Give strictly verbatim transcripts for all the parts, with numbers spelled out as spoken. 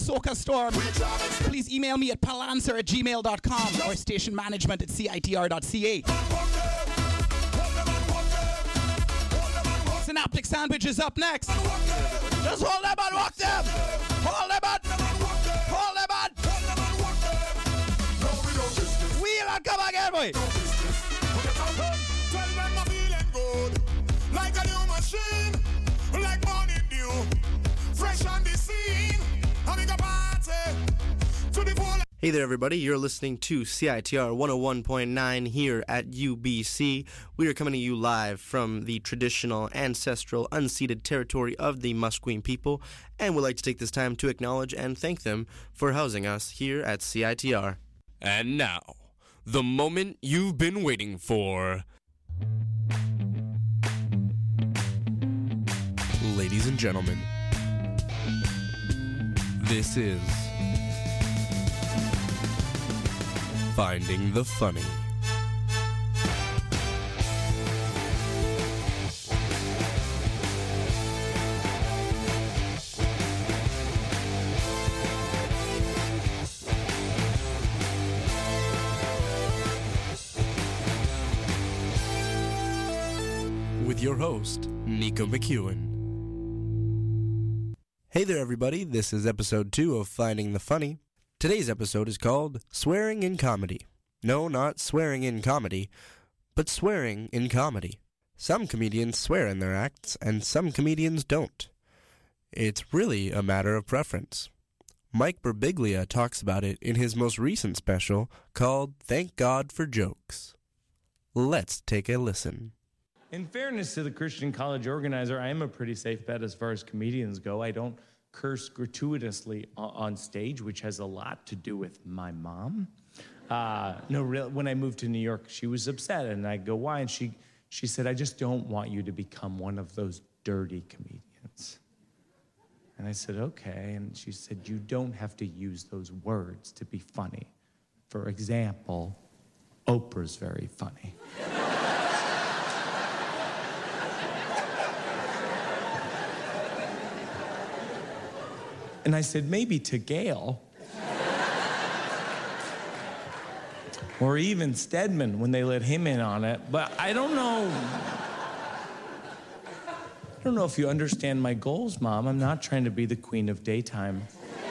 Soca Storm. Please email me at palanswer at gmail dot com or station management at C I T R dot C A. Synaptic Sandwich is up next. Just hold them and walk them. Hold them and hold them and. Wheel and come again, boy. Tell them I'm feeling good, like a new machine, like morning dew, fresh on the scene. Having a party to the full. Hey there, everybody. You're listening to C I T R one oh one point nine here at U B C. We are coming to you live from the traditional, ancestral, unceded territory of the Musqueam people, and would like to take this time to acknowledge and thank them for housing us here at C I T R. And now, the moment you've been waiting for. Ladies and gentlemen, this is Finding the Funny. With your host, Nico McEwen. Hey there, everybody. This is episode two of Finding the Funny. Today's episode is called Swearing in Comedy. No, not swearing in comedy, but swearing in comedy. Some comedians swear in their acts, and some comedians don't. It's really a matter of preference. Mike Birbiglia talks about it in his most recent special called Thank God for Jokes. Let's take a listen. In fairness to the Christian College organizer, I am a pretty safe bet as far as comedians go. I don't curse gratuitously on stage, which has a lot to do with my mom. Uh, no, real, when I moved to New York, she was upset, and I go, why? And she, she said, I just don't want you to become one of those dirty comedians. And I said, okay. And she said, you don't have to use those words to be funny. For example, Oprah's very funny. And I said, maybe to Gail. Or even Stedman when they let him in on it. But I don't know. I don't know if you understand my goals, Mom. I'm not trying to be the queen of daytime.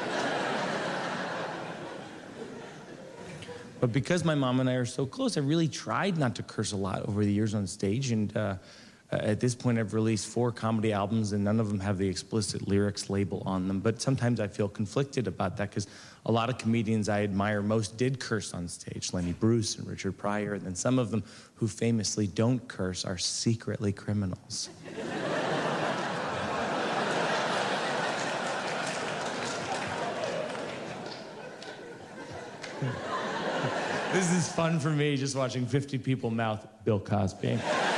But because my mom and I are so close, I really tried not to curse a lot over the years on stage. And uh, at this point, I've released four comedy albums, and none of them have the explicit lyrics label on them. But sometimes I feel conflicted about that, because a lot of comedians I admire most did curse on stage, Lenny Bruce and Richard Pryor, and then some of them who famously don't curse are secretly criminals. This is fun for me, just watching fifty people mouth Bill Cosby.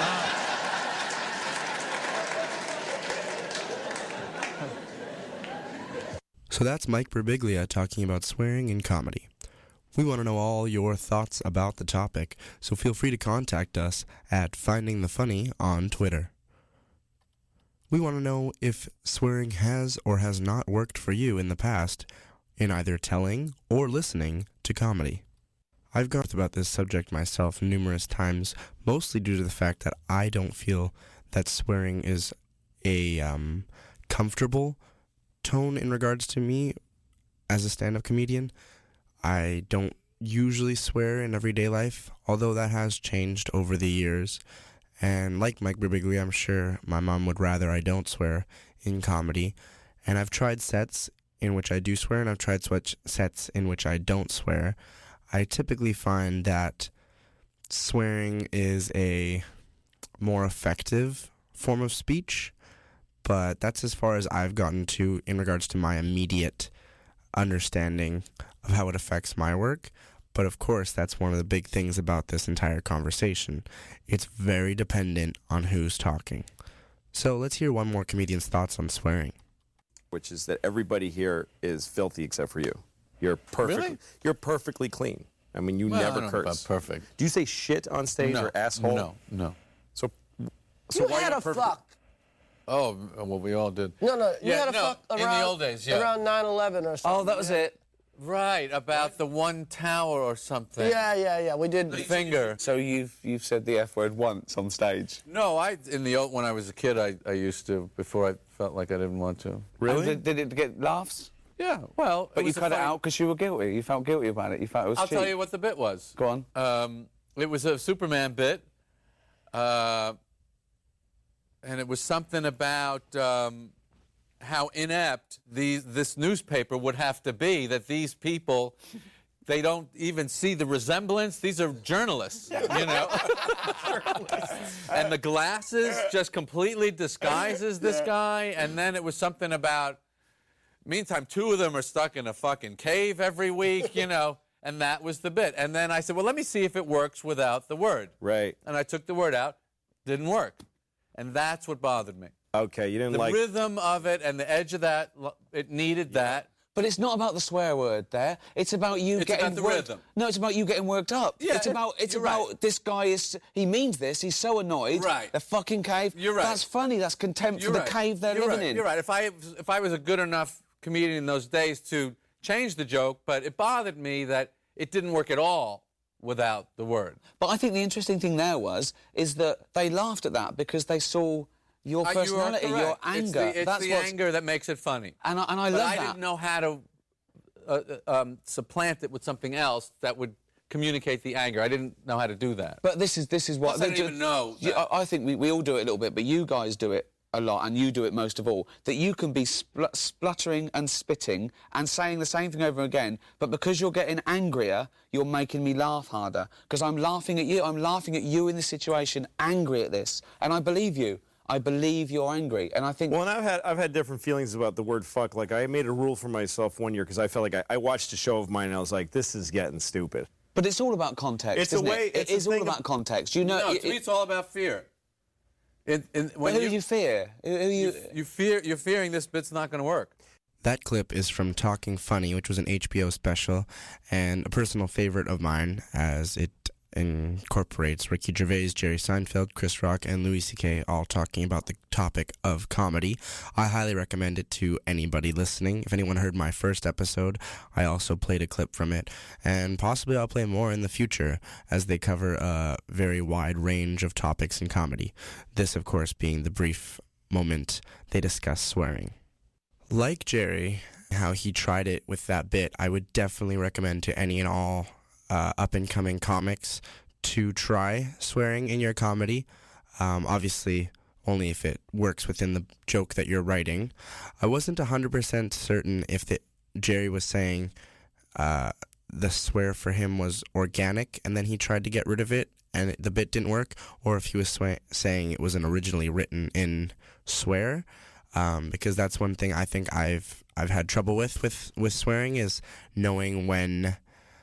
So that's Mike Birbiglia talking about swearing in comedy. We want to know all your thoughts about the topic, so feel free to contact us at Finding the Funny on Twitter. We want to know if swearing has or has not worked for you in the past in either telling or listening to comedy. I've gone about this subject myself numerous times, mostly due to the fact that I don't feel that swearing is a um, comfortable tone in regards to me as a stand-up comedian. I don't usually swear in everyday life, although that has changed over the years. And like Mike Birbiglia, I'm sure my mom would rather I don't swear in comedy. And I've tried sets in which I do swear, and I've tried switch sets in which I don't swear. I typically find that swearing is a more effective form of speech, but that's as far as I've gotten to in regards to my immediate understanding of how it affects my work. But of course, that's one of the big things about this entire conversation. It's very dependent on who's talking. So let's hear one more comedian's thoughts on swearing. Which is that everybody here is filthy except for you. You're perfect. Really? You're perfectly clean. I mean, you Well, I never don't know curse. about perfect. Do you say shit on stage No, or asshole? no, no. So, so You why had not a perfect? fuck. Oh, well, we all did. No, no, you Yeah, had a no, fuck in the around, old days, yeah. around nine eleven or something. Oh, that was it. Right, about the one tower or something. Yeah, yeah, yeah. We did. The finger. So you've you've said the F word once on stage. No, I in the old when I was a kid, I, I used to before I felt like I didn't want to. And did, did it get laughs? Yeah, well, But it you was a cut it funny- out because you were guilty. You felt guilty about it. You felt it was I'll cheap. tell you what the bit was. Go on. Um, it was a Superman bit, uh, and it was something about um, how inept these, this newspaper would have to be, that these people, they don't even see the resemblance. These are journalists, you know? And the glasses just completely disguises this guy, and then it was something about, meantime, two of them are stuck in a fucking cave every week, you know, and that was the bit. And then I said, well, let me see if it works without the word. Right. And I took the word out, didn't work. And that's what bothered me. Okay, you didn't The like... rhythm of it and the edge of that, lo- it needed that. But it's not about the swear word there. It's about you It's getting about the worked. rhythm. No, it's about you getting worked up. Yeah, it's about it's you're about right. this guy is he means this. He's so annoyed. Right. The fucking cave. You're right. That's funny. That's contempt You're for right. the cave they're You're living right. in. You're right. If I, if I was a good enough comedian in those days to change the joke, but it bothered me that it didn't work at all without the word. But I think the interesting thing there was is that they laughed at that because they saw your Uh, you are personality, your correct. anger. It's the, it's That's the what's- anger that makes it funny. And I, and I but love I that. didn't know how to uh, uh, um, supplant it with something else that would communicate the anger. I didn't know how to do that. But this is this is what Plus, I they didn't do- even know You- that. I, I think we, we all do it a little bit, but you guys do it a lot, and you do it most of all. That you can be spl- spluttering and spitting and saying the same thing over again, but because you're getting angrier, you're making me laugh harder. Because I'm laughing at you. I'm laughing at you in this situation, angry at this, and I believe you. I believe you're angry, and I think. Well, and I've had I've had different feelings about the word fuck. Like I made a rule for myself one year because I felt like I, I watched a show of mine and I was like, this is getting stupid. But it's all about context. It's a isn't way- It, it's it a is all thing about of- context. You know. No, it- to me, it- it's all about fear. It, it, when who you, you fear? Who, who you? you fear, you're fearing this bit's not going to work. That clip is from Talking Funny, which was an H B O special, and a personal favorite of mine, as it incorporates Ricky Gervais, Jerry Seinfeld, Chris Rock, and Louis C K all talking about the topic of comedy. I highly recommend it to anybody listening. If anyone heard my first episode, I also played a clip from it, and possibly I'll play more in the future, as they cover a very wide range of topics in comedy. This, of course, being the brief moment they discuss swearing. Like Jerry, how he tried it with that bit, I would definitely recommend to any and all uh, up-and-coming comics to try swearing in your comedy. Um, obviously, only if it works within the joke that you're writing. I wasn't one hundred percent certain if the, Jerry was saying uh, the swear for him was organic, and then he tried to get rid of it, and it, the bit didn't work, or if he was swa- saying it was an originally written in swear. Um, because that's one thing I think I've I've had trouble with, with with swearing is knowing when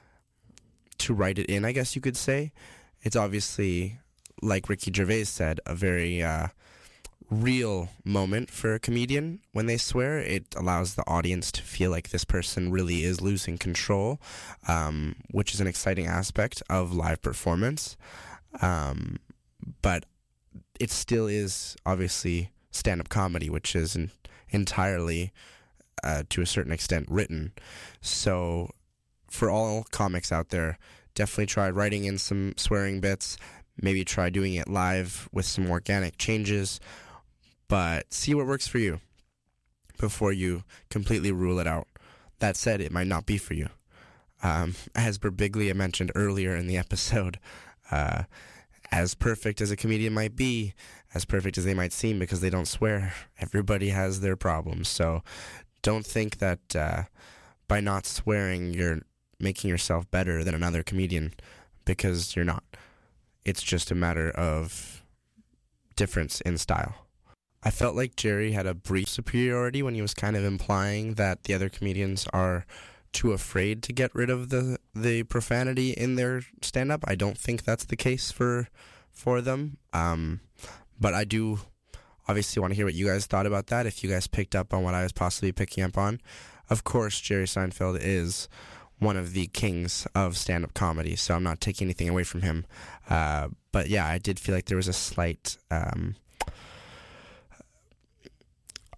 to write it in, I guess you could say. It's obviously, like Ricky Gervais said, a very uh, real moment for a comedian when they swear. It allows the audience to feel like this person really is losing control, um, which is an exciting aspect of live performance. Um, but it still is obviously stand-up comedy, which is an entirely, uh, to a certain extent, written. So for all comics out there, definitely try writing in some swearing bits. Maybe try doing it live with some organic changes. But see what works for you before you completely rule it out. That said, it might not be for you. Um, as Birbiglia mentioned earlier in the episode, uh, as perfect as a comedian might be, as perfect as they might seem because they don't swear, everybody has their problems. So don't think that uh, by not swearing you're making yourself better than another comedian, because you're not. It's just a matter of difference in style. I felt like Jerry had a brief superiority when he was kind of implying that the other comedians are too afraid to get rid of the the profanity in their stand-up. I don't think that's the case for for them. Um, but I do obviously want to hear what you guys thought about that, if you guys picked up on what I was possibly picking up on. Of course, Jerry Seinfeld is one of the kings of stand-up comedy, so I'm not taking anything away from him. Uh, but yeah, I did feel like there was a slight... Um,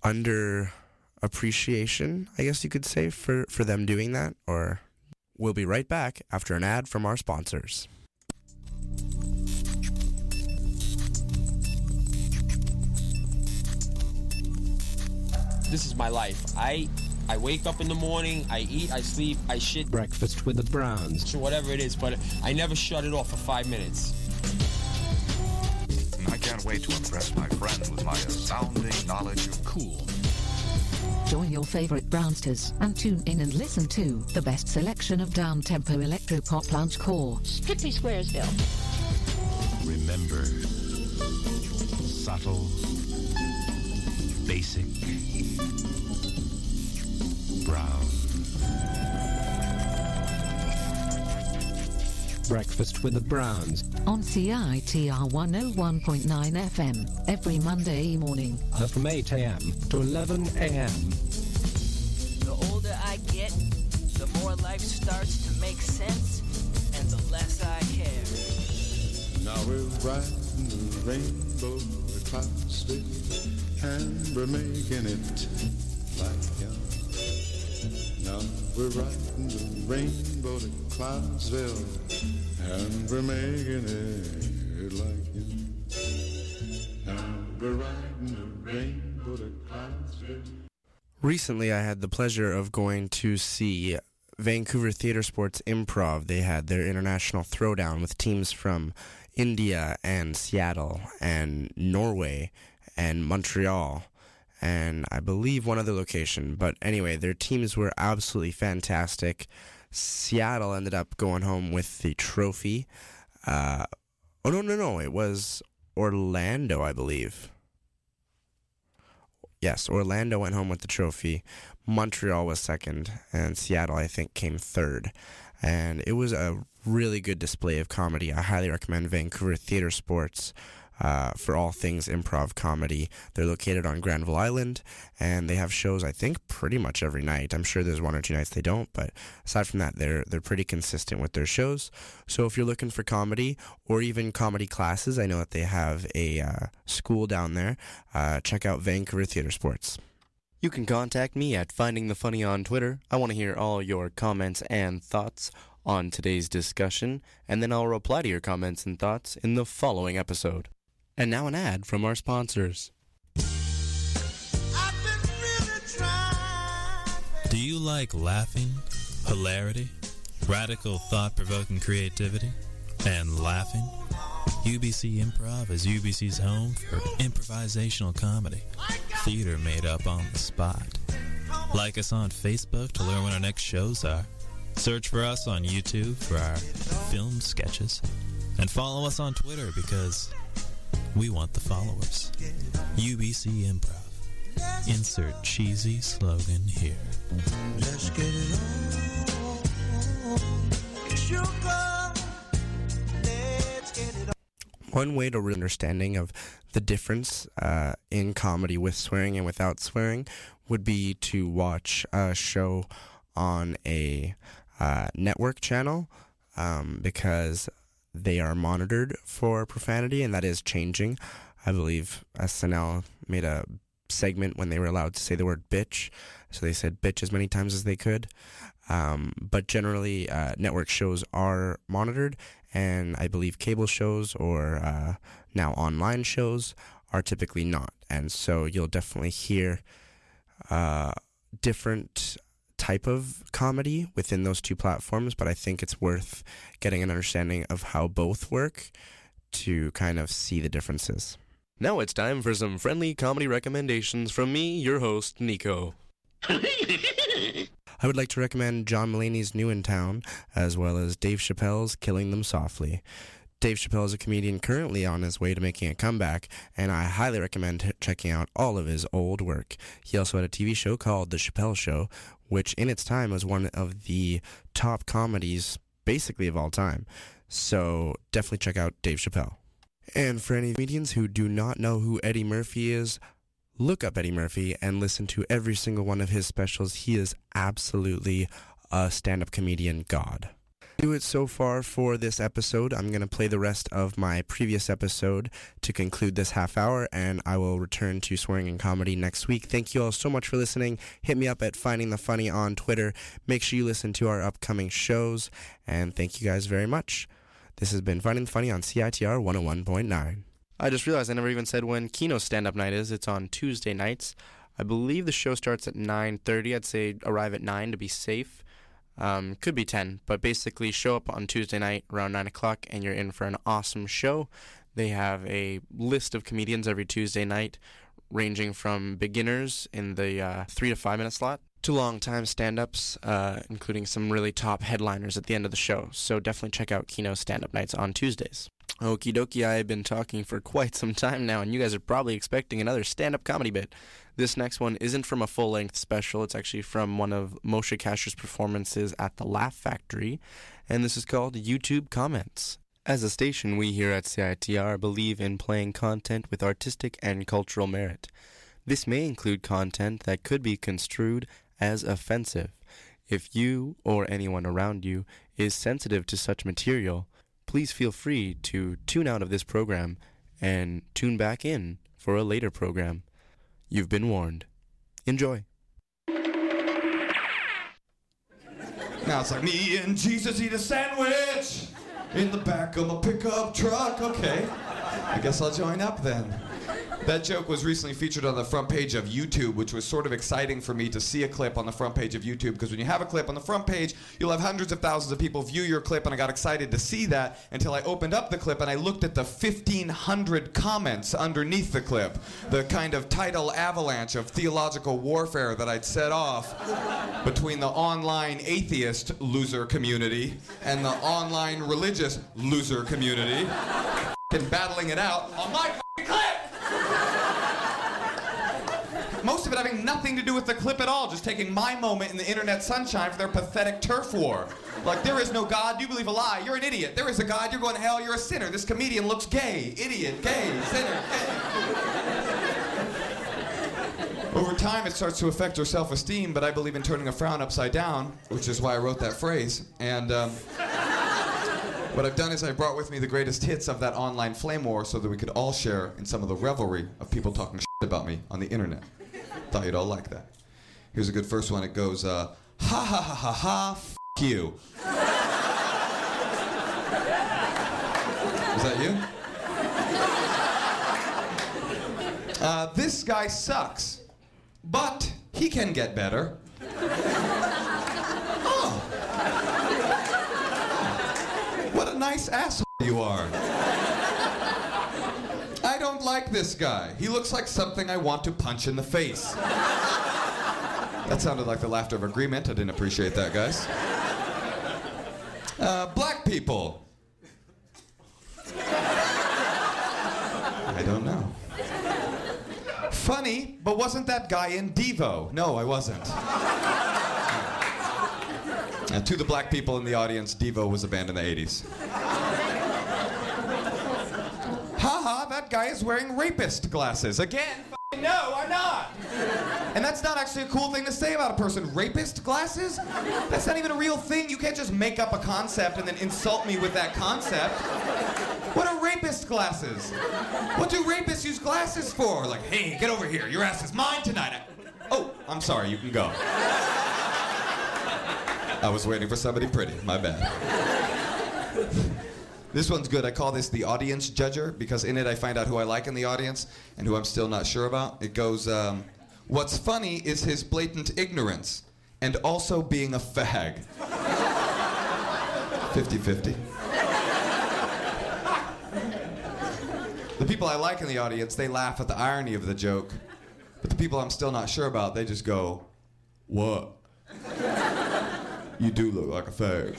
under appreciation, I guess you could say, for, for them doing that. Or we'll be right back after an ad from our sponsors. This is my life. I I wake up in the morning, I eat, I sleep, I shit. Breakfast with the Browns. So whatever it is, but I never shut it off for five minutes. I can't wait to impress my friends with my astounding knowledge of cool. Join your favorite Brownsters and tune in and listen to the best selection of down-tempo electro-pop lounge core. Strictly Squaresville. Remember, subtle, basic, brown. Breakfast with the Browns. On C I T R one oh one point nine F M every Monday morning. Uh, from eight a.m. to eleven a.m. The older I get, the more life starts to make sense, and the less I care. Now we're riding the rainbow to Clarksville, and we're making it like young. Now we're riding the rainbow to Clarksville, and we're making it like young. Now we're riding the rainbow to Clarksville. Recently, I had the pleasure of going to see Vancouver Theatre Sports Improv. They had their international throwdown with teams from India and Seattle and Norway and Montreal and I believe one other location. But anyway, their teams were absolutely fantastic. Seattle ended up going home with the trophy. Uh, oh, no, no, no. It was Orlando, I believe. Yes, Orlando went home with the trophy. Montreal was second, and Seattle, I think, came third. And it was a really good display of comedy. I highly recommend Vancouver Theatre Sports uh, for all things improv comedy. They're located on Granville Island, and they have shows, I think, pretty much every night. I'm sure there's one or two nights they don't, but aside from that, they're they're pretty consistent with their shows. So if you're looking for comedy or even comedy classes, I know that they have a uh, school down there. Uh, check out Vancouver Theatre Sports. You can contact me at Finding the Funny on Twitter. I want to hear all your comments and thoughts on today's discussion, and then I'll reply to your comments and thoughts in the following episode. And now an ad from our sponsors. Do you like laughing, hilarity, radical thought-provoking creativity, and laughing? U B C Improv is U B C's home for improvisational comedy, theater made up on the spot. Like us on Facebook to learn when our next shows are. Search for us on YouTube for our filmed sketches. And follow us on Twitter because we want the followers. U B C Improv. Insert cheesy slogan here. Let's get it on. Sugar. Let's get it on. One way to really understanding of the difference uh, in comedy with swearing and without swearing would be to watch a show on a uh, network channel um, because they are monitored for profanity, and that is changing. I believe S N L made a segment when they were allowed to say the word bitch, so they said bitch as many times as they could. Um, but generally, uh, network shows are monitored, and I believe cable shows or uh, now online shows are typically not. And so you'll definitely hear uh, different type of comedy within those two platforms, but I think it's worth getting an understanding of how both work to kind of see the differences. Now it's time for some friendly comedy recommendations from me, your host, Nico. I would like to recommend John Mulaney's New in Town, as well as Dave Chappelle's Killing Them Softly. Dave Chappelle is a comedian currently on his way to making a comeback, and I highly recommend checking out all of his old work. He also had a T V show called The Chappelle Show, which in its time was one of the top comedies, basically of all time. So definitely check out Dave Chappelle. And for any comedians who do not know who Eddie Murphy is, look up Eddie Murphy and listen to every single one of his specials. He is absolutely a stand-up comedian god. Do it so far for this episode. I'm going to play the rest of my previous episode to conclude this half hour, and I will return to Swearing in Comedy next week. Thank you all so much for listening. Hit me up at Finding the Funny on Twitter. Make sure you listen to our upcoming shows, and thank you guys very much. This has been Finding the Funny on C I T R one oh one point nine. I just realized I never even said when Kino's stand-up night is. It's on Tuesday nights. I believe the show starts at nine thirty. I'd say arrive at nine to be safe. Um, could be ten, but basically show up on Tuesday night around nine o'clock and you're in for an awesome show. They have a list of comedians every Tuesday night, ranging from beginners in the uh, three to five minute slot to long-time stand-ups, uh, including some really top headliners at the end of the show. So definitely check out Kino's stand-up nights on Tuesdays. Okie dokie, I've been talking for quite some time now, and you guys are probably expecting another stand-up comedy bit. This next one isn't from a full-length special. It's actually from one of Moshe Kasher's performances at the Laugh Factory, and this is called YouTube Comments. As a station, we here at C I T R believe in playing content with artistic and cultural merit. This may include content that could be construed as offensive. If you or anyone around you is sensitive to such material, please feel free to tune out of this program and tune back in for a later program. You've been warned. Enjoy. Now it's like me and Jesus eat a sandwich in the back of a pickup truck. Okay, I guess I'll join up then. That joke was recently featured on the front page of YouTube, which was sort of exciting for me to see a clip on the front page of YouTube, because when you have a clip on the front page, you'll have hundreds of thousands of people view your clip, and I got excited to see that until I opened up the clip and I looked at the fifteen hundred comments underneath the clip, the kind of tidal avalanche of theological warfare that I'd set off between the online atheist loser community and the online religious loser community, and battling it out on my clip! Most of it having nothing to do with the clip at all, just taking my moment in the internet sunshine for their pathetic turf war. Like, there is no God, you believe a lie, you're an idiot. There is a God, you're going to hell, you're a sinner. This comedian looks gay, idiot, gay, sinner, gay. Over time, it starts to affect your self-esteem, but I believe in turning a frown upside down, which is why I wrote that phrase. And um, what I've done is I brought with me the greatest hits of that online flame war so that we could all share in some of the revelry of people talking shit about me on the internet. Thought you'd all like that. Here's a good first one. It goes, uh, ha ha ha ha ha, f*** you. Is that you? Uh, this guy sucks, but he can get better. Oh. What a nice asshole you are. I don't like this guy. He looks like something I want to punch in the face. That sounded like the laughter of agreement. I didn't appreciate that, guys. Uh, black people. I don't know. Funny, but wasn't that guy in Devo? No, I wasn't. Uh, to the black people in the audience, Devo was a band in the eighties. Haha, that guy is wearing rapist glasses. Again, f***ing no, I'm not. And that's not actually a cool thing to say about a person. Rapist glasses? That's not even a real thing. You can't just make up a concept and then insult me with that concept. What are rapist glasses? What do rapists use glasses for? Like, hey, get over here. Your ass is mine tonight. I... Oh, I'm sorry. You can go. I was waiting for somebody pretty. My bad. This one's good. I call this the audience judger because in it I find out who I like in the audience and who I'm still not sure about. It goes, um, what's funny is his blatant ignorance and also being a fag. fifty-fifty. The people I like in the audience, they laugh at the irony of the joke. But the people I'm still not sure about, they just go, what? You do look like a fag.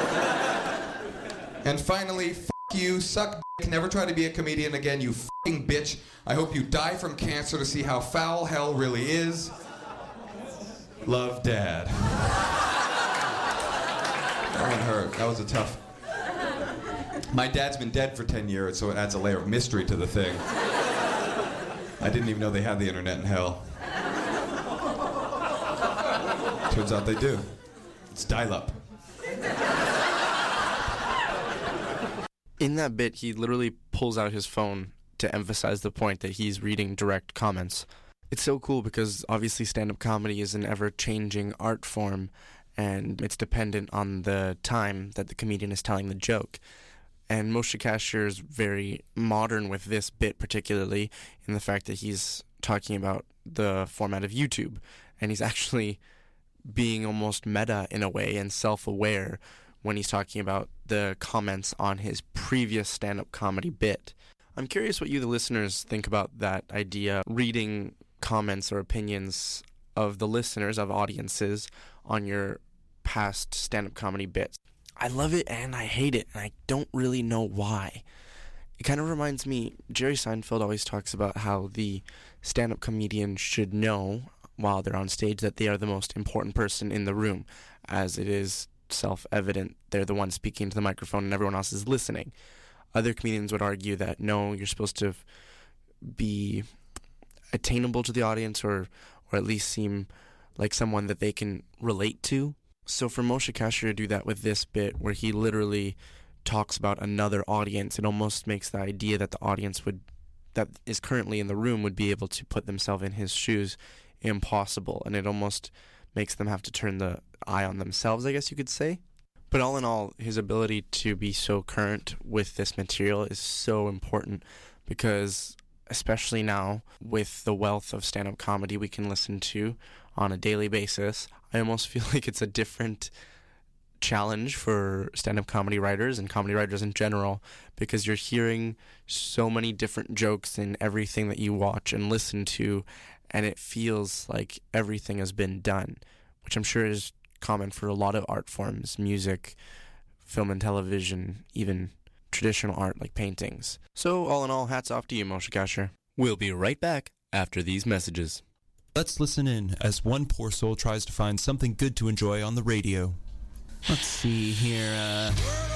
And finally, f*** you, suck dick, never try to be a comedian again, you f***ing bitch. I hope you die from cancer to see how foul hell really is. Love, Dad. That one hurt. That was a tough... My dad's been dead for ten years, so it adds a layer of mystery to the thing. I didn't even know they had the internet in hell. Turns out they do. It's dial-up. In that bit, he literally pulls out his phone to emphasize the point that he's reading direct comments. It's so cool because obviously stand-up comedy is an ever-changing art form, and it's dependent on the time that the comedian is telling the joke. And Moshe Kasher is very modern with this bit, particularly in the fact that he's talking about the format of YouTube, and he's actually being almost meta in a way and self-aware when he's talking about the comments on his previous stand-up comedy bit. I'm curious what you, the listeners, think about that idea, reading comments or opinions of the listeners, of audiences, on your past stand-up comedy bits. I love it and I hate it, and I don't really know why. It kind of reminds me, Jerry Seinfeld always talks about how the stand-up comedian should know while they're on stage that they are the most important person in the room, as it is self-evident they're the one speaking to the microphone and everyone else is listening. Other comedians would argue that no, you're supposed to be attainable to the audience, or or at least seem like someone that they can relate to. So for Moshe Kasher to do that with this bit where he literally talks about another audience, it almost makes the idea that the audience would that is currently in the room would be able to put themselves in his shoes impossible, and it almost makes them have to turn the eye on themselves, I guess you could say. But all in all, his ability to be so current with this material is so important, because especially now with the wealth of stand-up comedy we can listen to on a daily basis, I almost feel like it's a different challenge for stand-up comedy writers and comedy writers in general, because you're hearing so many different jokes in everything that you watch and listen to, and it feels like everything has been done, which I'm sure is common for a lot of art forms, music, film and television, even traditional art like paintings. So all in all, hats off to you, Moshe Kasher. We'll be right back after these messages. Let's listen in as one poor soul tries to find something good to enjoy on the radio. Let's see here, uh...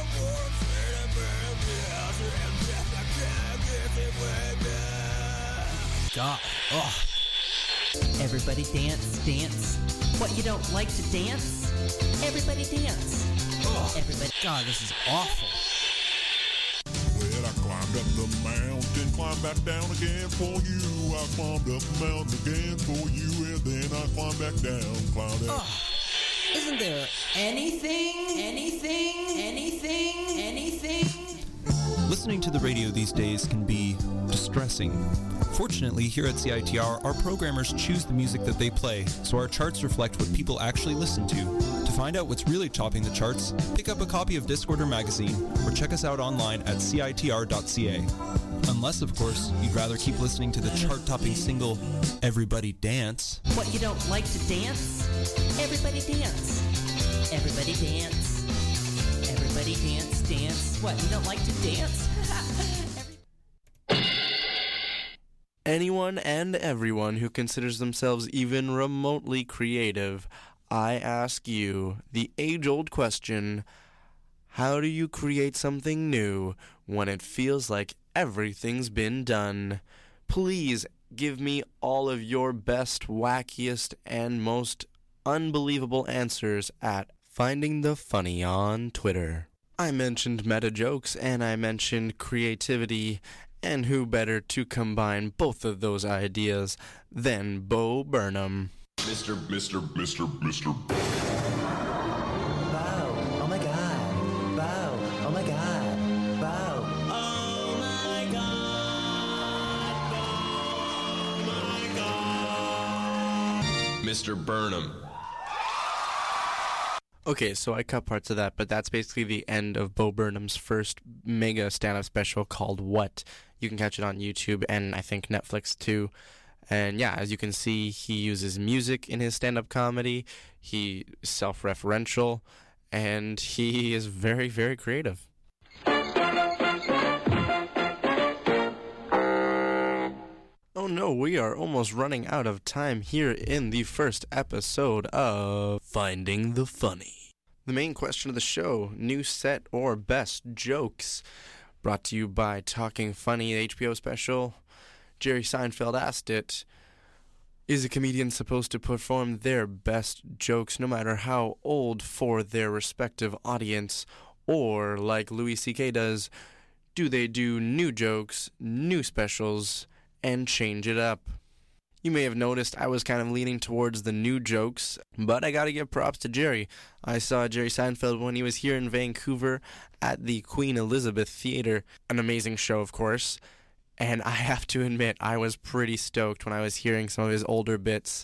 God, ugh. Everybody dance, dance. What, you don't like to dance? Everybody dance. Ugh. Everybody. God, this is awful. Well, I climbed up the mountain, climbed back down again for you. I climbed up the mountain again for you, and then I climbed back down, climbed down. Ugh. Isn't there anything, anything, anything, anything? Listening to the radio these days can be distressing. Fortunately, here at C I T R, our programmers choose the music that they play, so our charts reflect what people actually listen to. To find out what's really topping the charts, pick up a copy of Discorder magazine, or check us out online at C I T R dot C A. Unless, of course, you'd rather keep listening to the chart-topping single, Everybody Dance. What, you don't like to dance? Everybody dance. Everybody dance. Everybody dance, dance. What, you don't like to dance? Anyone and everyone who considers themselves even remotely creative, I ask you the age-old question, how do you create something new when it feels like everything's been done? Please give me all of your best, wackiest, and most unbelievable answers at Finding the Funny on Twitter. I mentioned meta jokes and I mentioned creativity, and who better to combine both of those ideas than Bo Burnham. Mister, Mister, Mister, Mister. Bo, oh my god. Bo, oh my god. Bo, oh my god. Bo, oh my god. Mister Burnham. Okay, so I cut parts of that, but that's basically the end of Bo Burnham's first mega stand-up special called What? You can catch it on YouTube and I think Netflix too. And yeah, as you can see, he uses music in his stand-up comedy. He is self-referential, and he is very, very creative. Oh no, we are almost running out of time here in the first episode of Finding the Funny. The main question of the show, new set or best jokes? Brought to you by Talking Funny, H B O special. Jerry Seinfeld asked it, is a comedian supposed to perform their best jokes no matter how old for their respective audience? Or, like Louis C K does, do they do new jokes, new specials, and change it up? You may have noticed I was kind of leaning towards the new jokes, but I gotta give props to Jerry. I saw Jerry Seinfeld when he was here in Vancouver at the Queen Elizabeth Theatre, an amazing show, of course, and I have to admit I was pretty stoked when I was hearing some of his older bits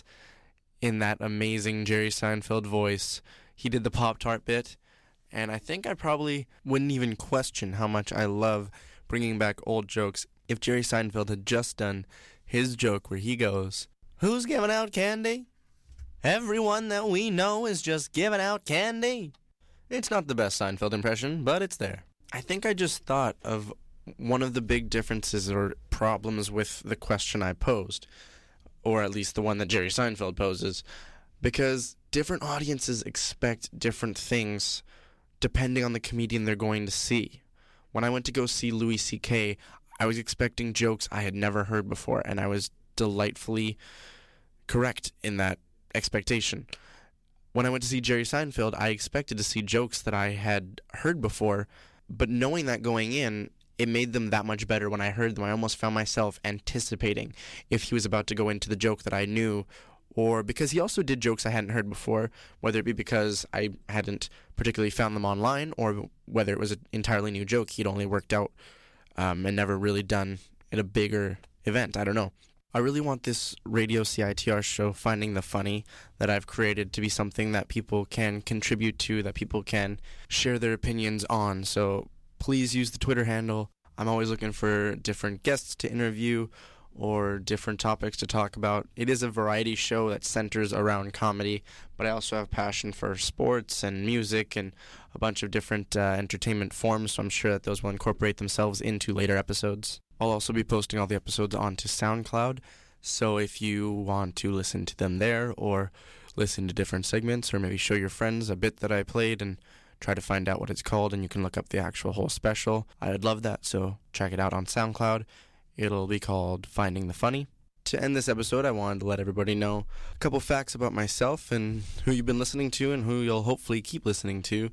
in that amazing Jerry Seinfeld voice. He did the Pop-Tart bit, and I think I probably wouldn't even question how much I love bringing back old jokes if Jerry Seinfeld had just done his joke where he goes, "Who's giving out candy? Everyone that we know is just giving out candy." It's not the best Seinfeld impression, but it's there. I think I just thought of one of the big differences or problems with the question I posed, or at least the one that Jerry Seinfeld poses, because different audiences expect different things depending on the comedian they're going to see. When I went to go see Louis C K, I was expecting jokes I had never heard before, and I was delightfully correct in that expectation. When I went to see Jerry Seinfeld, I expected to see jokes that I had heard before, but knowing that going in, it made them that much better when I heard them. I almost found myself anticipating if he was about to go into the joke that I knew, or because he also did jokes I hadn't heard before, whether it be because I hadn't particularly found them online, or whether it was an entirely new joke he'd only worked out Um, and never really done at a bigger event. I don't know. I really want this radio C I T R show, Finding the Funny, that I've created to be something that people can contribute to, that people can share their opinions on. So please use the Twitter handle. I'm always looking for different guests to interview or different topics to talk about. It is a variety show that centers around comedy, but I also have passion for sports and music and a bunch of different uh, entertainment forms, so I'm sure that those will incorporate themselves into later episodes. I'll also be posting all the episodes onto SoundCloud, so if you want to listen to them there or listen to different segments or maybe show your friends a bit that I played and try to find out what it's called, and you can look up the actual whole special, I would love that, so check it out on SoundCloud. It'll be called Finding the Funny. To end this episode, I wanted to let everybody know a couple facts about myself and who you've been listening to and who you'll hopefully keep listening to.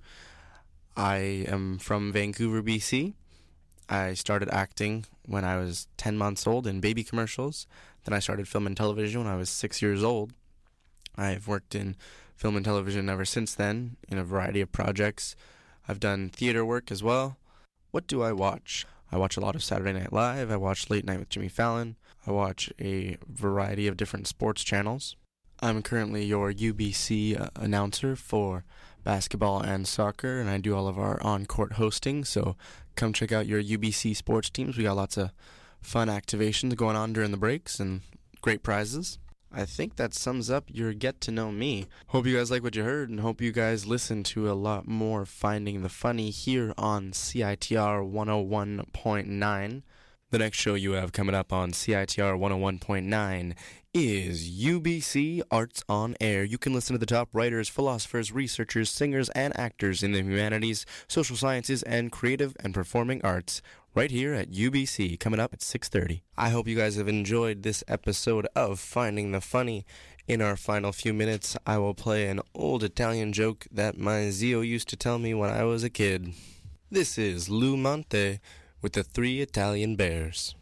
I am from Vancouver, B C. I started acting when I was ten months old in baby commercials. Then I started film and television when I was six years old. I've worked in film and television ever since then in a variety of projects. I've done theater work as well. What do I watch? I watch a lot of Saturday Night Live. I watch Late Night with Jimmy Fallon. I watch a variety of different sports channels. I'm currently your U B C uh, announcer for basketball and soccer, and I do all of our on-court hosting, so come check out your U B C sports teams. We got lots of fun activations going on during the breaks and great prizes. I think that sums up your Get to Know Me. Hope you guys like what you heard, and hope you guys listen to a lot more Finding the Funny here on C I T R one oh one point nine. The next show you have coming up on C I T R one oh one point nine is U B C Arts on Air. You can listen to the top writers, philosophers, researchers, singers, and actors in the humanities, social sciences, and creative and performing arts right here at U B C, coming up at six thirty. I hope you guys have enjoyed this episode of Finding the Funny. In our final few minutes, I will play an old Italian joke that my Zio used to tell me when I was a kid. This is Lou Monte with the Three Italian Bears.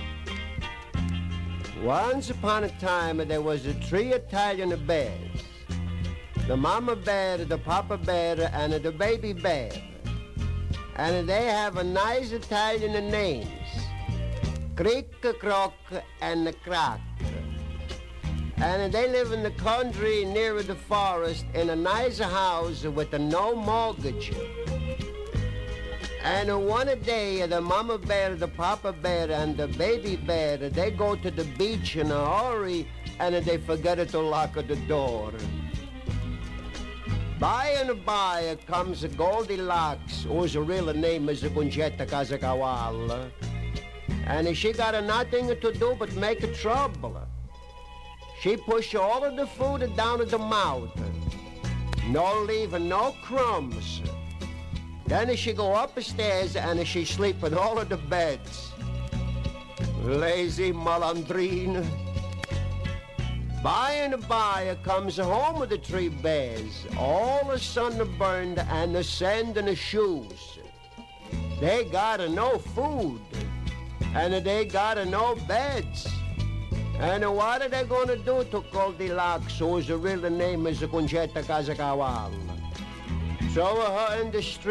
Once upon a time, there was a three Italian bears. The mama bear, the papa bear, and the baby bear. And they have a nice Italian names. Crick, Croc, and Crack. And they live in the country near the forest in a nice house with a no mortgage. And one day, the mama bear, the papa bear, and the baby bear, they go to the beach in a hurry, and they forget to lock the door. By and by comes Goldilocks, whose real name is Concetta Casacaval. And she got nothing to do but make trouble. She pushed all of the food down the mouth. No leaving no crumbs. Then she go upstairs and she sleep in all of the beds. Lazy malandrine. By and by comes home with the three bears, all sunburned and sand in the shoes. they gotta no food, and they gotta no beds. And what are they gonna do to Goldilocks, whose real name is Concetta Casacaval? So her in the street.